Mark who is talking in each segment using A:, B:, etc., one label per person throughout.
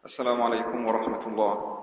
A: السلام عليكم ورحمة الله.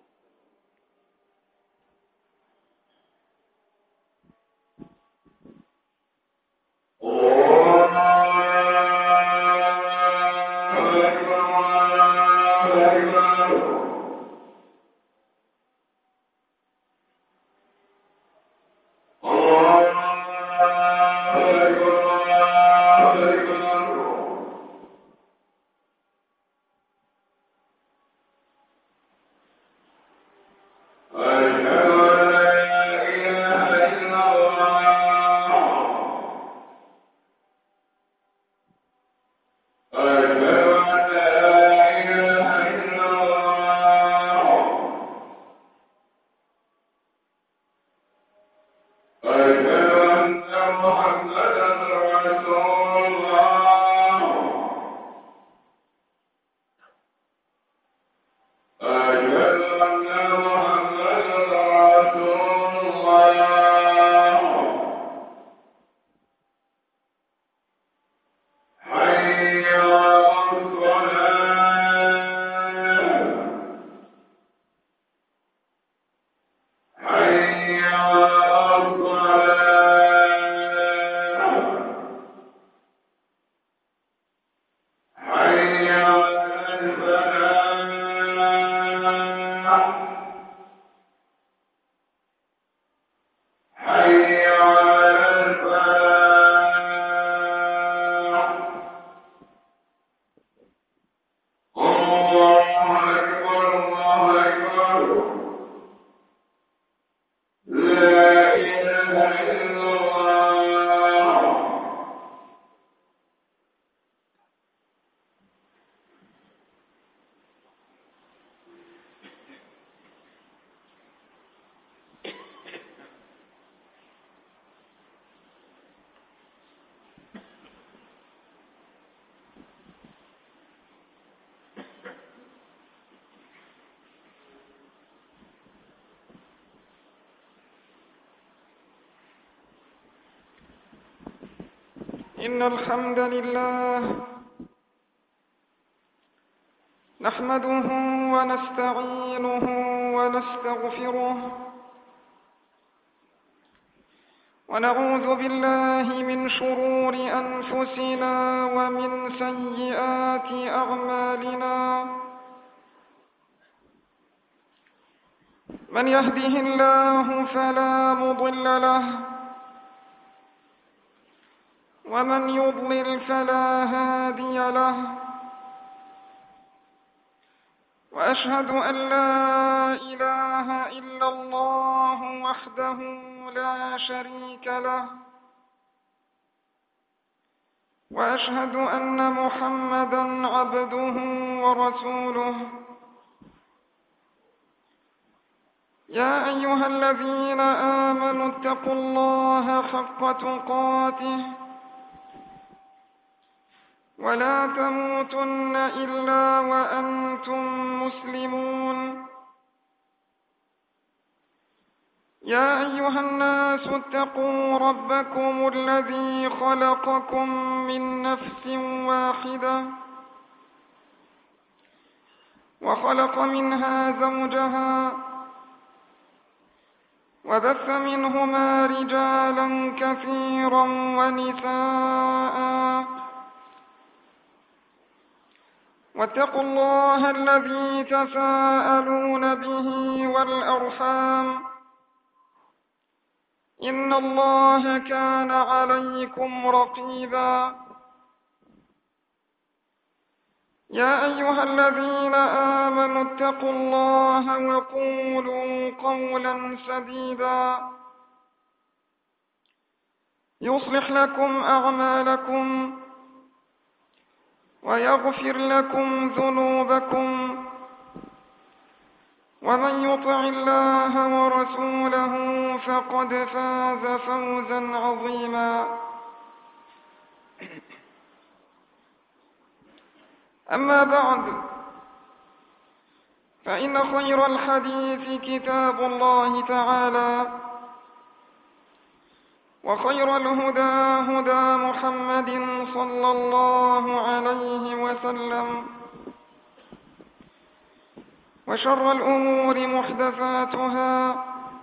B: إن الحمد لله نحمده ونستعينه ونستغفره ونعوذ بالله من شرور أنفسنا ومن سيئات أعمالنا. من يهده الله فلا مضل له ومن يضلل فلا هادي له، وأشهد أن لا إله إلا الله وحده لا شريك له، وأشهد أن محمدًا عبده ورسوله. يا أيها الذين آمنوا اتقوا الله حق تقاته ولا تموتن إلا وأنتم مسلمون. يا أيها الناس اتقوا ربكم الذي خلقكم من نفس واحدة وخلق منها زوجها وبث منهما رجالا كثيرا ونساء، واتقوا الله الذي تساءلون به والأرحام، إن الله كان عليكم رقيبا. يا أيها الذين آمنوا اتقوا الله وقولوا قولا سديدا يصلح لكم أعمالكم ويغفر لكم ذنوبكم، ومن يطع الله ورسوله فقد فاز فوزا عظيما. أما بعد، فإن خير الحديث كتاب الله تعالى، وخير الهدى هدى محمد صلى الله عليه وسلم، وشر الأمور محدثاتها،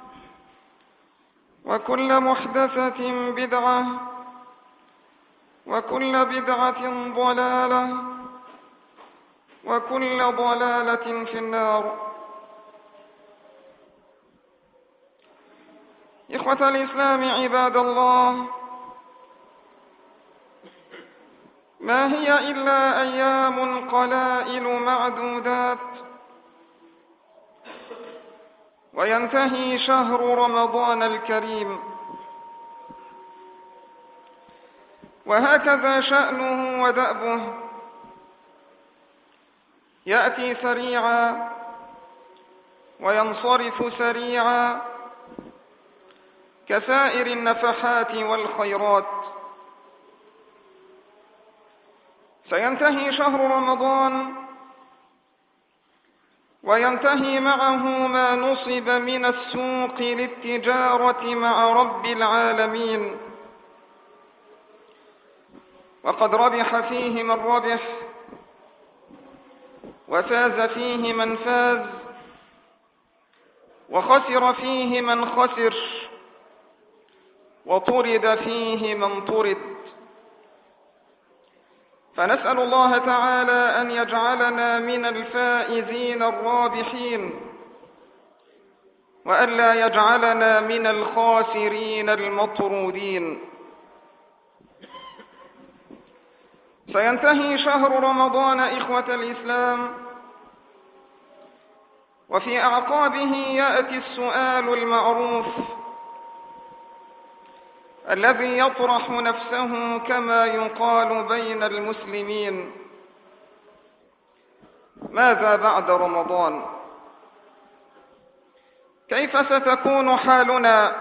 B: وكل محدثة بدعة، وكل بدعة ضلالة، وكل ضلالة في النار. إخوة الإسلام عباد الله، ما هي إلا أيام قلائل معدودات وينتهي شهر رمضان الكريم، وهكذا شأنه ودأبه، يأتي سريعا وينصرف سريعا كسائر النفحات والخيرات. سينتهي شهر رمضان وينتهي معه ما نصب من السوق للتجارة مع رب العالمين، وقد ربح فيه من ربح، وفاز فيه من فاز، وخسر فيه من خسر، وطرد فيه من طرد. فنسأل الله تعالى أن يجعلنا من الفائزين الرابحين، وأن لا يجعلنا من الخاسرين المطرودين. سينتهي شهر رمضان إخوة الإسلام، وفي أعقابه يأتي السؤال المعروف الذي يطرح نفسه كما يقال بين المسلمين: ماذا بعد رمضان؟ كيف ستكون حالنا؟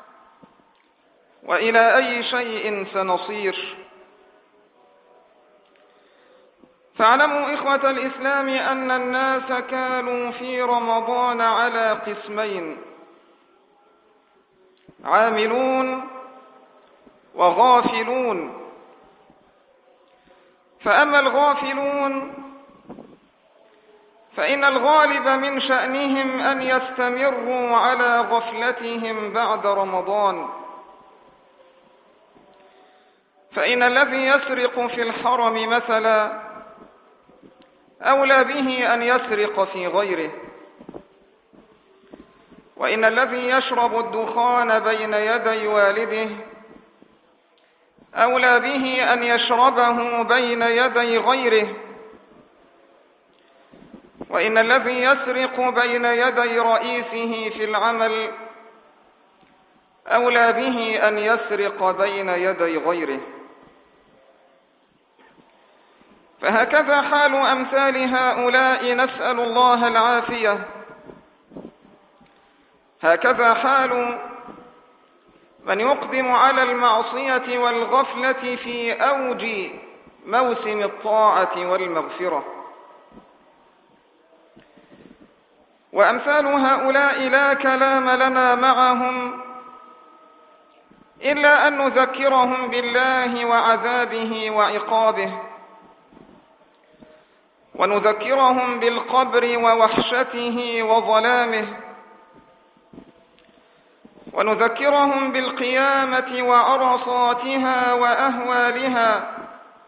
B: وإلى أي شيء سنصير؟ فاعلموا إخوة الإسلام أن الناس كانوا في رمضان على قسمين: عاملون وغافلون. فأما الغافلون فإن الغالب من شأنهم أن يستمروا على غفلتهم بعد رمضان، فإن الذي يسرق في الحرم مثلا أولى به أن يسرق في غيره، وإن الذي يشرب الدخان بين يدي والده أولى به أن يشربه بين يدي غيره، وإن الذي يسرق بين يدي رئيسه في العمل أولى به أن يسرق بين يدي غيره. فهكذا حال أمثال هؤلاء، نسأل الله العافية. هكذا حال من يقدم على المعصية والغفلة في أوج موسم الطاعة والمغفرة. وأمثال هؤلاء لا كلام لنا معهم إلا أن نذكرهم بالله وعذابه وعقابه، ونذكرهم بالقبر ووحشته وظلامه، ونذكرهم بالقيامة وعرصاتها وأهوالها،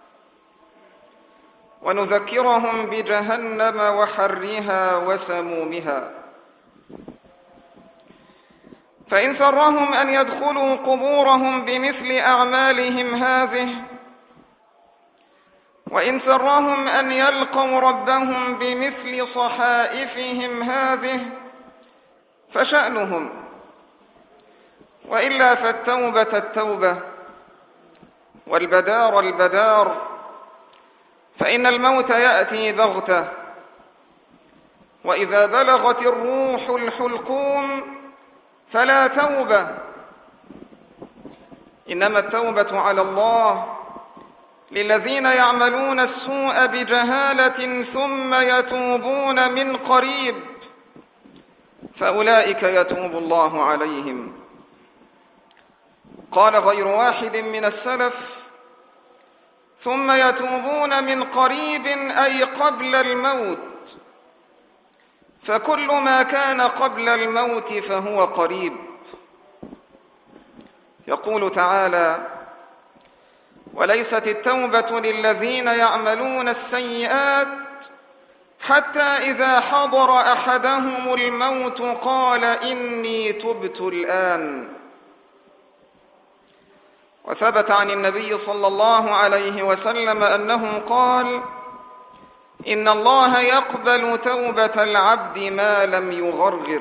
B: ونذكرهم بجهنم وحرها وسمومها. فإن سرهم أن يدخلوا قبورهم بمثل أعمالهم هذه، وإن سرهم أن يلقوا ربهم بمثل صحائفهم هذه فشأنهم، وإلا فالتوبة التوبة، والبدار البدار، فإن الموت يأتي بغتة، وإذا بلغت الروح الحلقوم فلا توبة، إنما التوبة على الله للذين يعملون السوء بجهالة ثم يتوبون من قريب فأولئك يتوب الله عليهم. قال غير واحد من السلف: ثم يتوبون من قريب، أي قبل الموت، فكل ما كان قبل الموت فهو قريب. يقول تعالى: وليست التوبة للذين يعملون السيئات حتى إذا حضر أحدهم الموت قال إني تبت الآن. وثبت عن النبي صلى الله عليه وسلم أنه قال: إن الله يقبل توبة العبد ما لم يغرغر.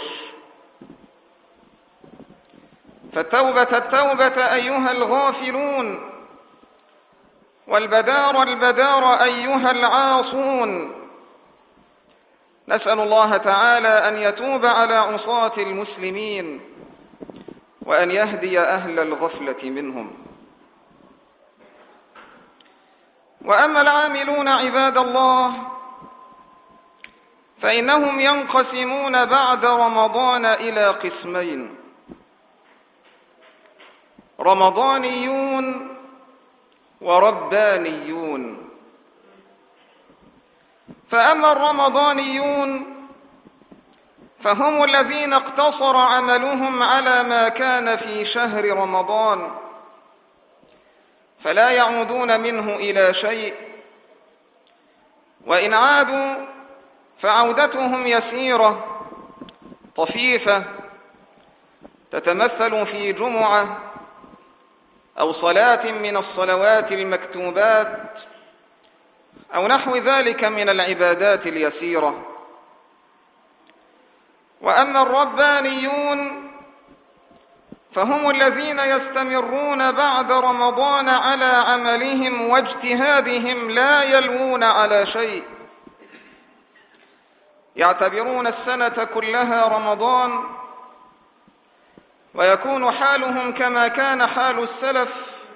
B: فالتوبة أيها الغافلون، والبدار أيها العاصون. نسأل الله تعالى أن يتوب على عصاة المسلمين وأن يهدي أهل الغفلة منهم. وأما العاملون عباد الله فإنهم ينقسمون بعد رمضان إلى قسمين: رمضانيون وربانيون. فأما الرمضانيون فهم الذين اقتصر عملهم على ما كان في شهر رمضان، فلا يعودون منه إلى شيء، وإن عادوا فعودتهم يسيرة طفيفة تتمثل في جمعة أو صلاة من الصلوات المكتوبات أو نحو ذلك من العبادات اليسيرة. وأما الربانيون فهم الذين يستمرون بعد رمضان على عملهم واجتهادهم، لا يلوون على شيء، يعتبرون السنة كلها رمضان، ويكون حالهم كما كان حال السلف،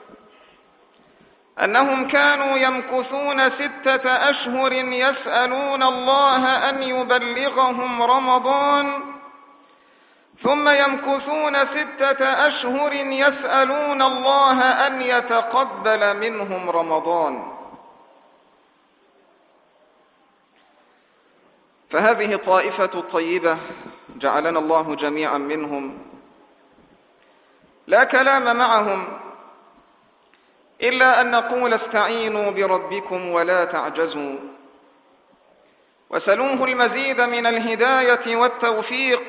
B: أنهم كانوا يمكثون 6 أشهر يسألون الله أن يبلغهم رمضان، ثم يمكثون 6 أشهر يسألون الله أن يتقبل منهم رمضان. فهذه الطائفة الطيبة جعلنا الله جميعا منهم، لا كلام معهم إلا أن نقول: استعينوا بربكم ولا تعجزوا، وسلوه المزيد من الهداية والتوفيق،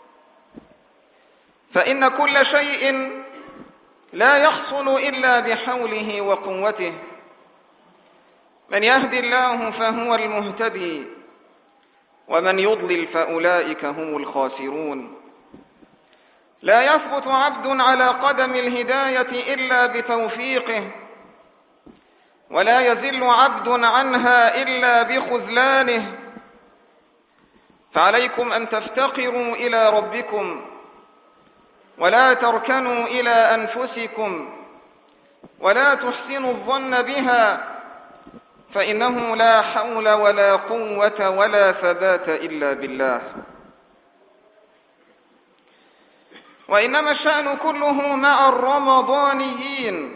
B: فإن كل شيء لا يحصل إلا بحوله وقوته. من يهدي الله فهو المهتدي، ومن يضلل فأولئك هم الخاسرون. لا يثبت عبد على قدم الهداية إلا بتوفيقه، ولا يزل عبد عنها إلا بخذلانه. فعليكم أن تفتقروا إلى ربكم، ولا تركنوا إلى أنفسكم، ولا تحسنوا الظن بها، فإنه لا حول ولا قوة ولا ثبات إلا بالله. وإنما الشأن كله مع الرمضانيين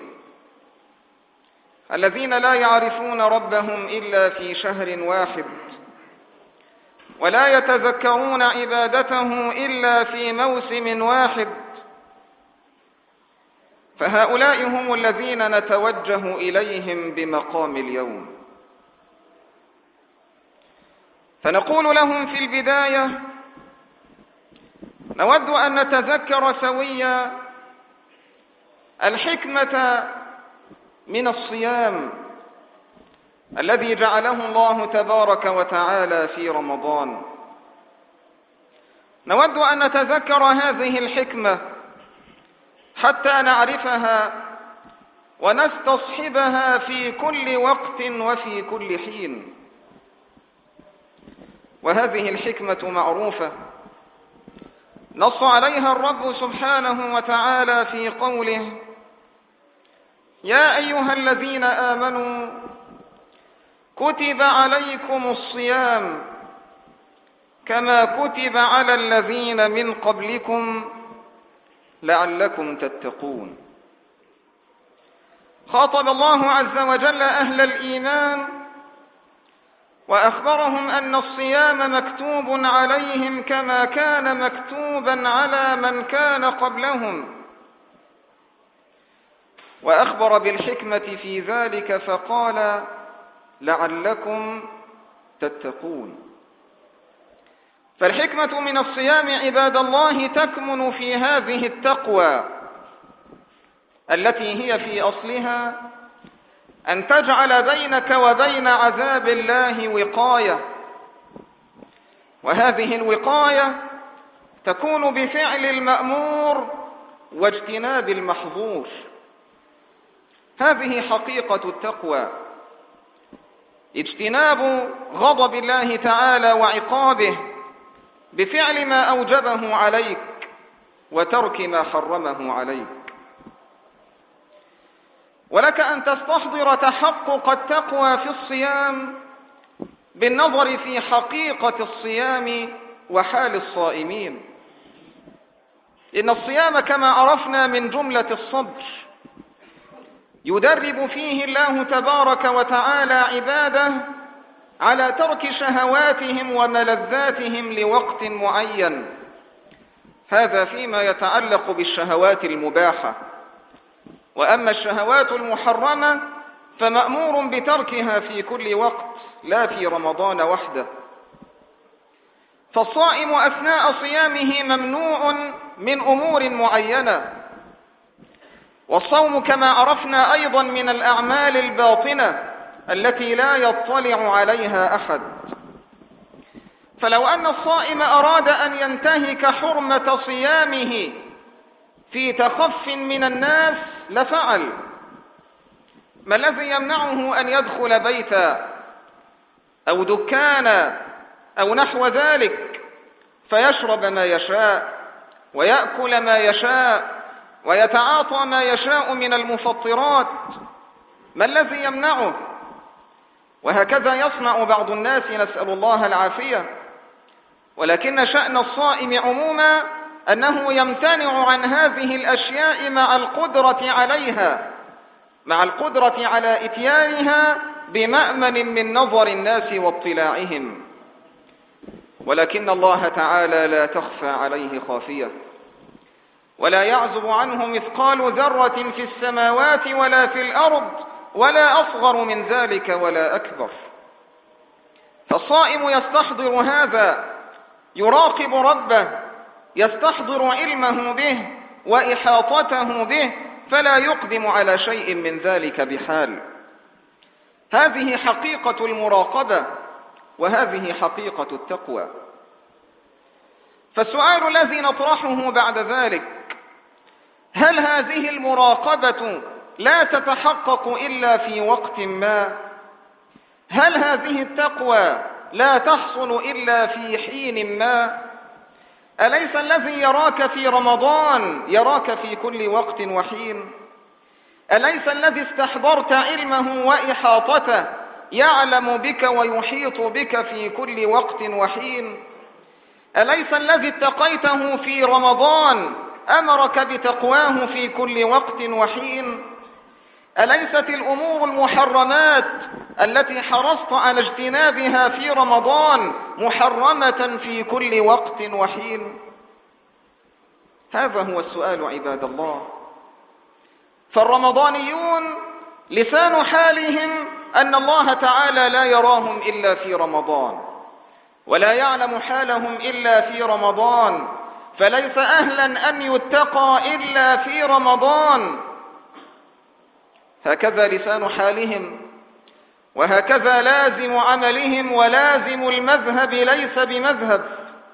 B: الذين لا يعرفون ربهم إلا في شهر واحد، ولا يتذكرون عبادته إلا في موسم واحد. فهؤلاء هم الذين نتوجه إليهم بمقام اليوم، فنقول لهم في البداية: نود أن نتذكر سويا الحكمة من الصيام الذي جعله الله تبارك وتعالى في رمضان. نود أن نتذكر هذه الحكمة حتى نعرفها ونستصحبها في كل وقت وفي كل حين. وهذه الحكمة معروفة، نص عليها الرب سبحانه وتعالى في قوله: يا أيها الذين آمنوا كتب عليكم الصيام كما كتب على الذين من قبلكم لعلكم تتقون. خاطب الله عز وجل أهل الإيمان وأخبرهم أن الصيام مكتوب عليهم كما كان مكتوبا على من كان قبلهم، وأخبر بالحكمة في ذلك فقال: لعلكم تتقون. فالحكمة من الصيام عباد الله تكمن في هذه التقوى التي هي في أصلها أن تجعل بينك وبين عذاب الله وقاية، وهذه الوقاية تكون بفعل المأمور واجتناب المحظور. هذه حقيقة التقوى، اجتناب غضب الله تعالى وعقابه بفعل ما أوجبه عليك وترك ما حرمه عليك. ولك أن تستحضر تحقق التقوى في الصيام بالنظر في حقيقة الصيام وحال الصائمين. إن الصيام كما عرفنا من جملة الصبر، يدرب فيه الله تبارك وتعالى عباده على ترك شهواتهم وملذاتهم لوقت معين. هذا فيما يتعلق بالشهوات المباحة، وأما الشهوات المحرمة فمأمور بتركها في كل وقت، لا في رمضان وحده. فالصائم أثناء صيامه ممنوع من أمور معينة، والصوم كما عرفنا أيضا من الأعمال الباطنة التي لا يطلع عليها أحد. فلو أن الصائم أراد أن ينتهك حرمة صيامه في تخف من الناس لفعل. ما الذي يمنعه أن يدخل بيتا أو دكانا أو نحو ذلك فيشرب ما يشاء ويأكل ما يشاء ويتعاطى ما يشاء من المفطرات؟ ما الذي يمنعه؟ وهكذا يصنع بعض الناس، نسأل الله العافية. ولكن شأن الصائم عموما أنه يمتنع عن هذه الأشياء مع القدرة عليها، مع القدرة على إتيانها بمأمن من نظر الناس واطلاعهم. ولكن الله تعالى لا تخفى عليه خافية، ولا يعزب عنه مثقال ذرة في السماوات ولا في الأرض ولا أصغر من ذلك ولا أكبر. فالصائم يستحضر هذا، يراقب ربه، يستحضر علمه به وإحاطته به، فلا يقدم على شيء من ذلك بحال. هذه حقيقة المراقبة، وهذه حقيقة التقوى. فالسؤال الذي نطرحه بعد ذلك: هل هذه المراقبة لا تتحقق إلا في وقت ما؟ هل هذه التقوى لا تحصل إلا في حين ما؟ أليس الذي يراك في رمضان يراك في كل وقت وحين؟ أليس الذي استحضرت علمه وإحاطته يعلم بك ويحيط بك في كل وقت وحين؟ أليس الذي اتقيته في رمضان أمرك بتقواه في كل وقت وحين؟ أليست الأمور المحرمات التي حرصت على اجتنابها في رمضان محرمة في كل وقت وحين؟ هذا هو السؤال عباد الله. فالرمضانيون لسان حالهم أن الله تعالى لا يراهم إلا في رمضان، ولا يعلم حالهم إلا في رمضان، فليس أهلا أن يتقى إلا في رمضان. هكذا لسان حالهم، وهكذا لازم عملهم، ولازم المذهب ليس بمذهب.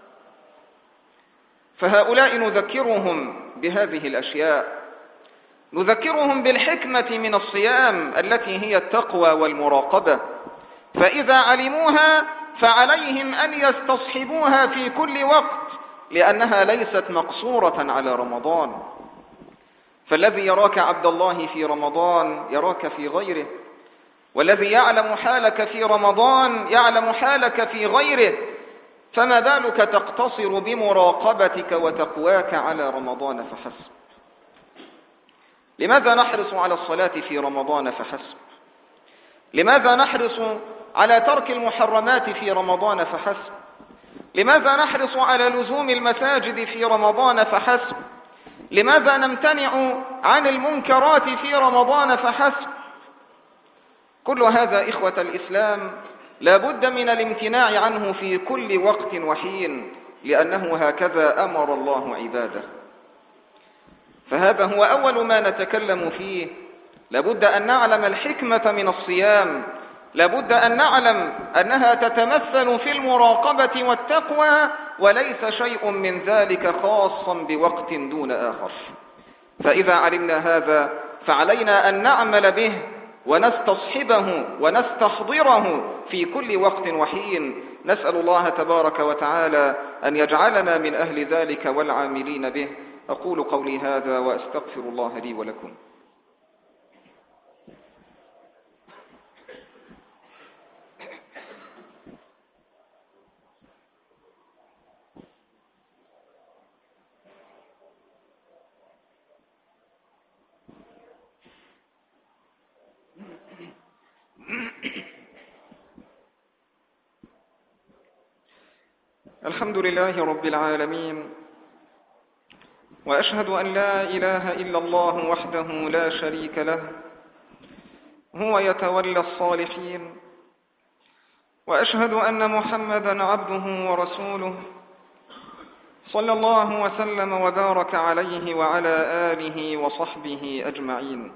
B: فهؤلاء نذكرهم بهذه الأشياء، نذكرهم بالحكمة من الصيام التي هي التقوى والمراقبة، فإذا علموها فعليهم أن يستصحبوها في كل وقت، لأنها ليست مقصورة على رمضان. فالذي يراك عبد الله في رمضان يراك في غيره، والذي يعلم حالك في رمضان يعلم حالك في غيره، فما بالك تقتصر بمراقبتك وتقواك على رمضان فحسب؟ لماذا نحرص على الصلاة في رمضان فحسب؟ لماذا نحرص على ترك المحرمات في رمضان فحسب؟ لماذا نحرص على لزوم المساجد في رمضان فحسب؟ لماذا نمتنع عن المنكرات في رمضان فحسب؟ كل هذا إخوة الإسلام لا بد من الامتناع عنه في كل وقت وحين، لأنه هكذا أمر الله عباده. فهذا هو أول ما نتكلم فيه. لابد أن نعلم الحكمة من الصيام، لابد أن نعلم أنها تتمثل في المراقبة والتقوى، وليس شيء من ذلك خاصا بوقت دون آخر. فإذا علمنا هذا فعلينا أن نعمل به ونستصحبه ونستحضره في كل وقت وحين. نسأل الله تبارك وتعالى أن يجعلنا من أهل ذلك والعاملين به. أقول قولي هذا وأستغفر الله لي ولكم. الحمد لله رب العالمين، وأشهد أن لا إله إلا الله وحده لا شريك له، هو يتولى الصالحين. وأشهد أن محمدا عبده ورسوله، صلى الله وسلم وبارك عليه وعلى آله وصحبه أجمعين.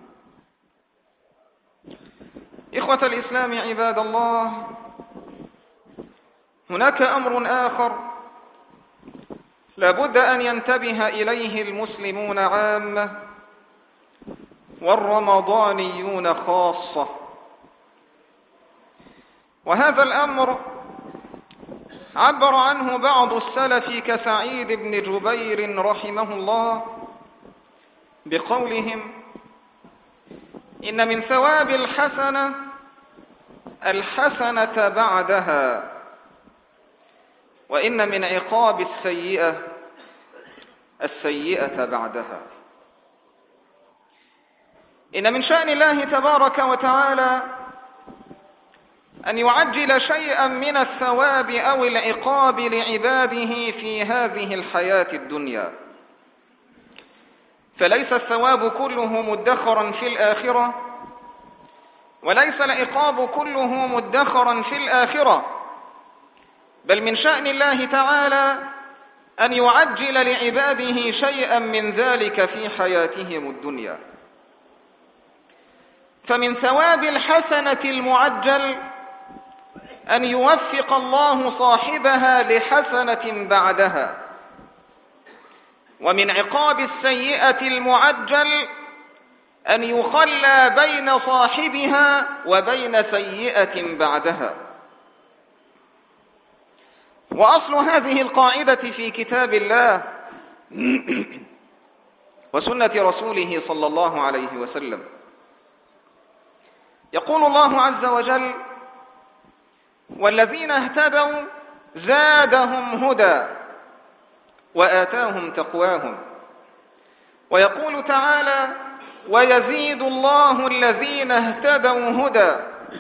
B: إخوة الإسلام عباد الله، هناك أمر آخر لابد أن ينتبه إليه المسلمون عامة والرمضانيون خاصة، وهذا الأمر عبر عنه بعض السلف كسعيد بن جبير رحمه الله بقولهم: إن من ثواب الحسنة الحسنة بعدها، وإن من عقاب السيئة السيئة بعدها. إن من شأن الله تبارك وتعالى أن يعجل شيئا من الثواب أو العقاب لعباده في هذه الحياة الدنيا، فليس الثواب كله مدخرا في الآخرة، وليس العقاب كله مدخرا في الآخرة، بل من شأن الله تعالى أن يعجل لعباده شيئا من ذلك في حياتهم الدنيا. فمن ثواب الحسنة المعجل أن يوفق الله صاحبها لحسنة بعدها، ومن عقاب السيئة المعجل أن يخلى بين صاحبها وبين سيئة بعدها. وأصل هذه القاعدة في كتاب الله وسنة رسوله صلى الله عليه وسلم. يقول الله عز وجل: والذين اهتدوا زادهم هدى وآتاهم تقواهم. ويقول تعالى: ويزيد الله الذين اهتدوا هدى.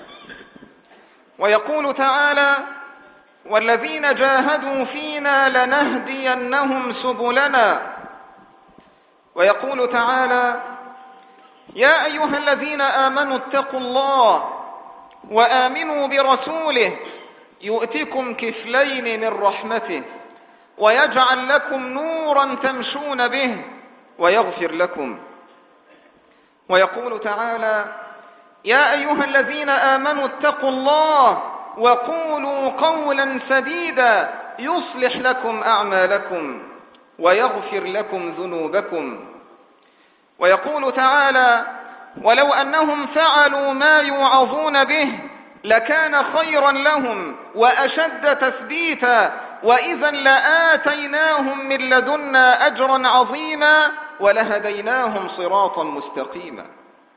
B: ويقول تعالى: والذين جاهدوا فينا لنهدينهم سبلنا. ويقول تعالى: يا أيها الذين آمنوا اتقوا الله وآمنوا برسوله يؤتكم كفلين من رحمته ويجعل لكم نورا تمشون به ويغفر لكم. ويقول تعالى: يا أيها الذين آمنوا اتقوا الله وقولوا قولا سديدا يصلح لكم أعمالكم ويغفر لكم ذنوبكم. ويقول تعالى: ولو أنهم فعلوا ما يوعظون به لكان خيرا لهم وأشد تثبيتا وإذا لآتيناهم من لدنا أجرا عظيما ولهديناهم صراطا مستقيما.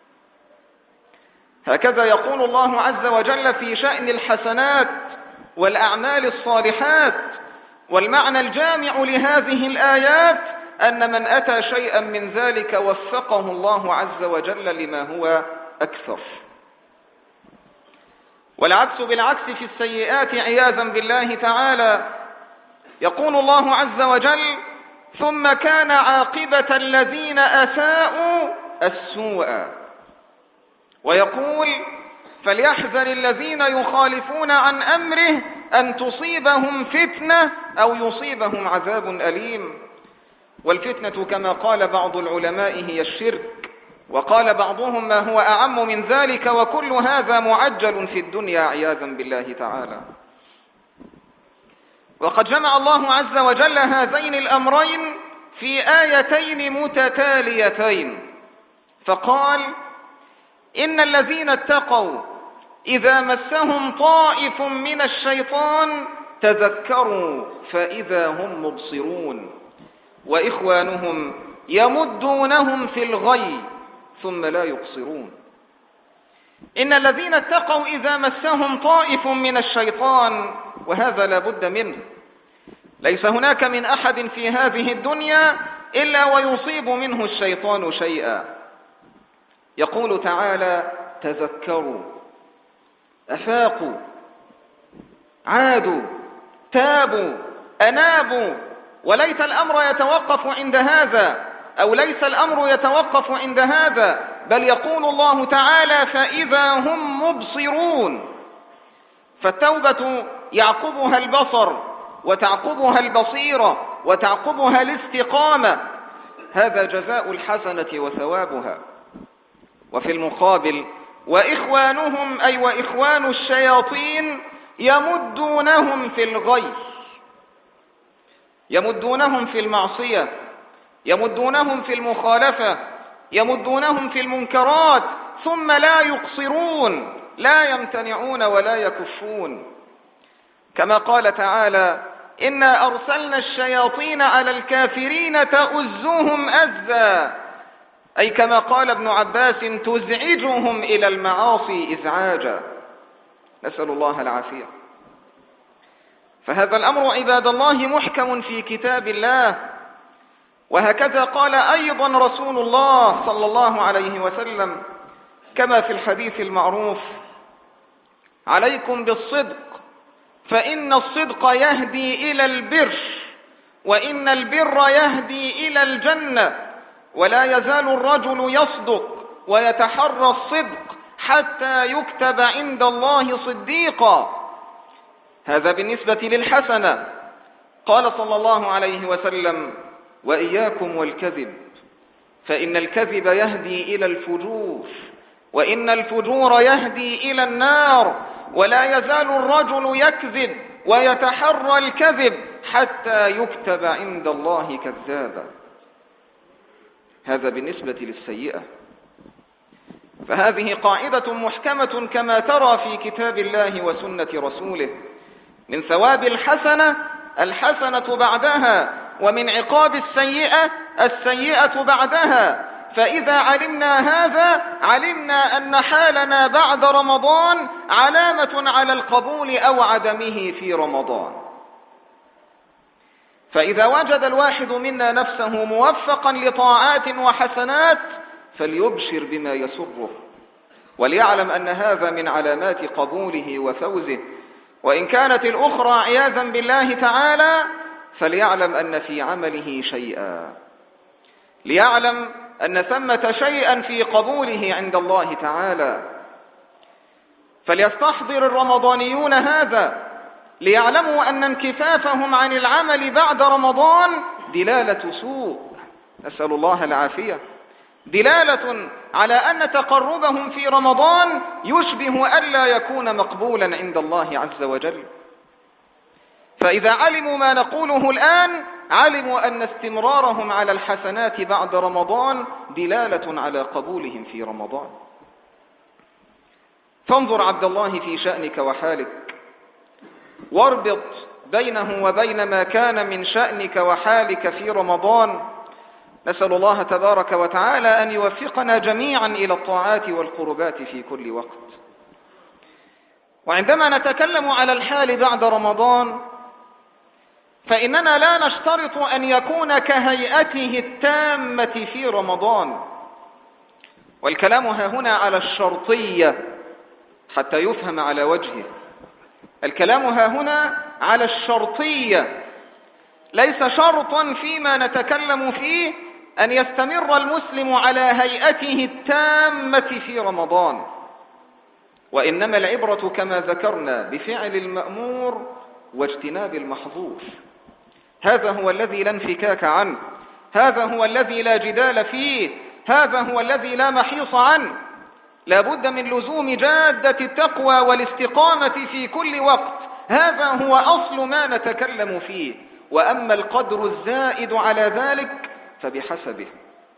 B: هكذا يقول الله عز وجل في شأن الحسنات والأعمال الصالحات. والمعنى الجامع لهذه الآيات أن من أتى شيئا من ذلك وفقه الله عز وجل لما هو أكثر. والعكس بالعكس في السيئات عياذا بالله تعالى. يقول الله عز وجل: ثم كان عاقبة الذين أساءوا السوء. ويقول: فليحذر الذين يخالفون عن أمره أن تصيبهم فتنة أو يصيبهم عذاب أليم. والفتنة كما قال بعض العلماء هي الشرك، وقال بعضهم ما هو أعم من ذلك، وكل هذا معجل في الدنيا عياذا بالله تعالى. وقد جمع الله عز وجل هذين الأمرين في آيتين متتاليتين، فقال: إن الذين اتقوا إذا مسهم طائف من الشيطان تذكروا فإذا هم مبصرون وإخوانهم يمدونهم في الغي ثم لا يقصرون. إن الذين اتقوا إذا مسهم طائف من الشيطان، وهذا لا بد منه، ليس هناك من أحد في هذه الدنيا إلا ويصيب منه الشيطان شيئا. يقول تعالى: تذكروا، أفاقوا، عادوا، تابوا، أنابوا. وليس الأمر يتوقف عند هذا، أو ليس الأمر يتوقف عند هذا، بل يقول الله تعالى: فإذا هم مبصرون. فالتوبة يعقبها البصر، وتعقبها البصيرة، وتعقبها الاستقامة. هذا جزاء الحسنة وثوابها. وفي المقابل: وإخوانهم أي وإخوان الشياطين يمدونهم في الغي، يمدونهم في المعصية، يمدونهم في المخالفة، يمدونهم في المنكرات، ثم لا يقصرون، لا يمتنعون ولا يكفون. كما قال تعالى: إنا أرسلنا الشياطين على الكافرين تؤزهم أزا، أي كما قال ابن عباس: تزعجهم إلى المعاصي إزعاجا. نسأل الله العافية. فهذا الأمر عباد الله محكم في كتاب الله، وهكذا قال أيضا رسول الله صلى الله عليه وسلم كما في الحديث المعروف: عليكم بالصدق فإن الصدق يهدي إلى البر، وإن البر يهدي إلى الجنة، ولا يزال الرجل يصدق ويتحرى الصدق حتى يكتب عند الله صديقا. هذا بالنسبة للحسنة. قال صلى الله عليه وسلم: وإياكم والكذب فإن الكذب يهدي إلى الفجور، وإن الفجور يهدي إلى النار، ولا يزال الرجل يكذب ويتحرى الكذب حتى يكتب عند الله كذابا. هذا بالنسبة للسيئة. فهذه قاعدة محكمة كما ترى في كتاب الله وسنة رسوله: من ثواب الحسنة الحسنة بعدها، ومن عقاب السيئة السيئة بعدها. فإذا علمنا هذا علمنا أن حالنا بعد رمضان علامة على القبول أو عدمه في رمضان. فإذا وجد الواحد منا نفسه موفقا لطاعات وحسنات فليبشر بما يسره، وليعلم أن هذا من علامات قبوله وفوزه. وإن كانت الأخرى عياذا بالله تعالى فليعلم أن في عمله شيئا، ليعلم أن ثمة شيئا في قبوله عند الله تعالى. فليستحضر الرمضانيون هذا، ليعلموا أن انكفافهم عن العمل بعد رمضان دلالة سوء، نسأل الله العافية، دلالة على أن تقربهم في رمضان يشبه ألا يكون مقبولا عند الله عز وجل. فإذا علموا ما نقوله الآن علموا أن استمرارهم على الحسنات بعد رمضان دلالة على قبولهم في رمضان. فانظر عبد الله في شأنك وحالك، واربط بينه وبين ما كان من شأنك وحالك في رمضان. نسأل الله تبارك وتعالى أن يوفقنا جميعا إلى الطاعات والقربات في كل وقت. وعندما نتكلم على الحال بعد رمضان فإننا لا نشترط أن يكون كهيئته التامة في رمضان، والكلام ها هنا على الشرطية، حتى يفهم على وجهه. الكلام ها هنا على الشرطية، ليس شرطا فيما نتكلم فيه أن يستمر المسلم على هيئته التامة في رمضان، وإنما العبرة كما ذكرنا بفعل المأمور واجتناب المحظور. هذا هو الذي لا انفكاك عنه، هذا هو الذي لا جدال فيه، هذا هو الذي لا محيص عنه. لا بد من لزوم جادة التقوى والاستقامة في كل وقت، هذا هو أصل ما نتكلم فيه. وأما القدر الزائد على ذلك فبحسبه.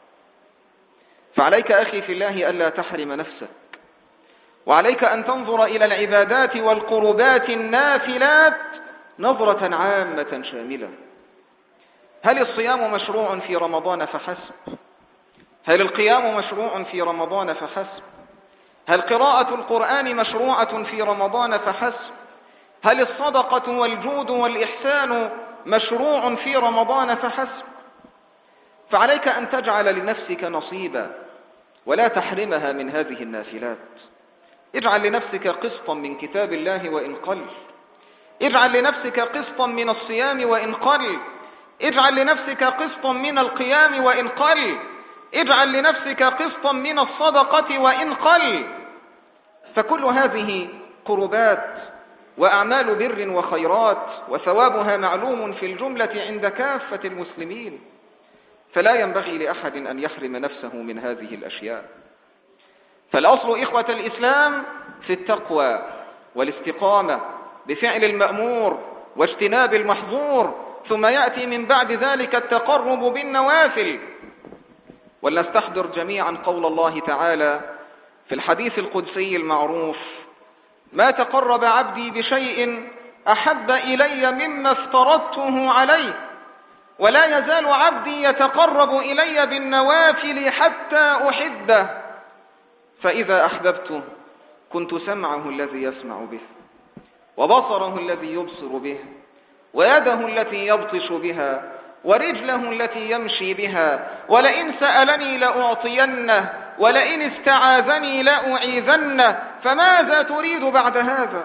B: فعليك أخي في الله ألا تحرم نفسك، وعليك أن تنظر إلى العبادات والقربات النافلات نظرة عامة شاملة. هل الصيام مشروع في رمضان فحسب؟ هل القيام مشروع في رمضان فحسب؟ هل قراءة القرآن مشروعة في رمضان فحسب؟ هل الصدقة والجود والإحسان مشروع في رمضان فحسب؟ فعليك أن تجعل لنفسك نصيبا ولا تحرمها من هذه النافلات. اجعل لنفسك قسطا من كتاب الله وإن قل، اجعل لنفسك قسطا من الصيام وإن قل، اجعل لنفسك قسطا من القيام وإن قل، اجعل لنفسك قسطا من الصدقة وإن قل. فكل هذه قربات وأعمال بر وخيرات، وثوابها معلوم في الجملة عند كافة المسلمين، فلا ينبغي لأحد أن يحرم نفسه من هذه الأشياء. فالأصل إخوة الإسلام في التقوى والاستقامة بفعل المأمور واجتناب المحظور، ثم يأتي من بعد ذلك التقرب بالنوافل. ولنستحضر جميعا قول الله تعالى في الحديث القدسي المعروف: ما تقرب عبدي بشيء أحب إلي مما افترضته عليه، ولا يزال عبدي يتقرب إلي بالنوافل حتى أحبه، فإذا أحببته كنت سمعه الذي يسمع به، وبصره الذي يبصر به، ويده التي يبطش بها، ورجله التي يمشي بها، ولئن سألني لأعطينه، ولئن استعاذني لأعيذنه. فماذا تريد بعد هذا؟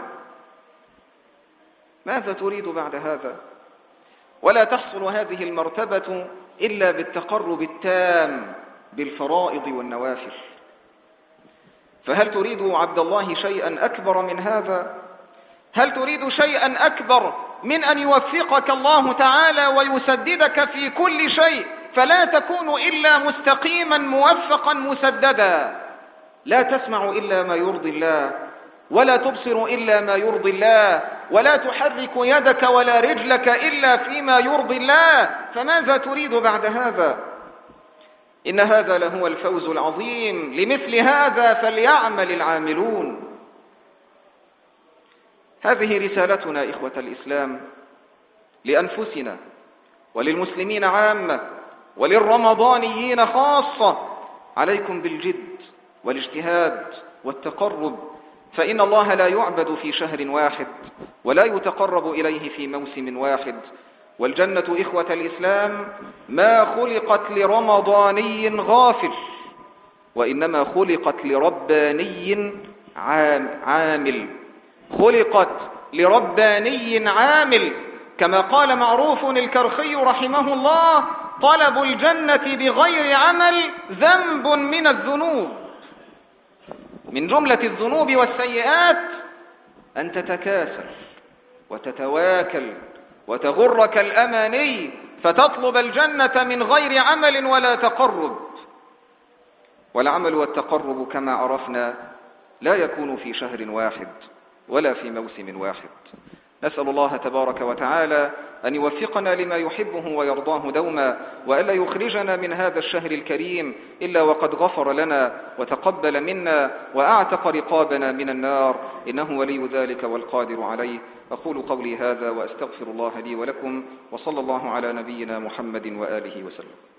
B: ماذا تريد بعد هذا؟ ولا تحصل هذه المرتبة إلا بالتقرب التام بالفرائض والنوافل. فهل تريد عبد الله شيئا أكبر من هذا؟ هل تريد شيئا أكبر من أن يوفقك الله تعالى ويسددك في كل شيء، فلا تكون إلا مستقيما موفقا مسددا، لا تسمع إلا ما يرضي الله، ولا تبصر إلا ما يرضي الله، ولا تحرك يدك ولا رجلك إلا فيما يرضي الله؟ فماذا تريد بعد هذا؟ إن هذا لهو الفوز العظيم، لمثل هذا فليعمل العاملون. هذه رسالتنا إخوة الإسلام لأنفسنا وللمسلمين عامة وللرمضانيين خاصة: عليكم بالجد والاجتهاد والتقرب، فإن الله لا يعبد في شهر واحد ولا يتقرب إليه في موسم واحد. والجنة إخوة الإسلام ما خلقت لرمضاني غافل، وإنما خلقت لرباني عامل، خلقت لرباني عامل. كما قال معروف الكرخي رحمه الله: طلب الجنة بغير عمل ذنب من الذنوب. من جملة الذنوب والسيئات أن تتكاسل وتتواكل وتغرك الأماني فتطلب الجنة من غير عمل ولا تقرب. والعمل والتقرب كما عرفنا لا يكون في شهر واحد ولا في موسم واحد. نسأل الله تبارك وتعالى أن يوفقنا لما يحبه ويرضاه دوما، وألا يخرجنا من هذا الشهر الكريم إلا وقد غفر لنا وتقبل منا وأعتق رقابنا من النار، إنه ولي ذلك والقادر عليه. أقول قولي هذا وأستغفر الله لي ولكم، وصلى الله على نبينا محمد وآله وسلم.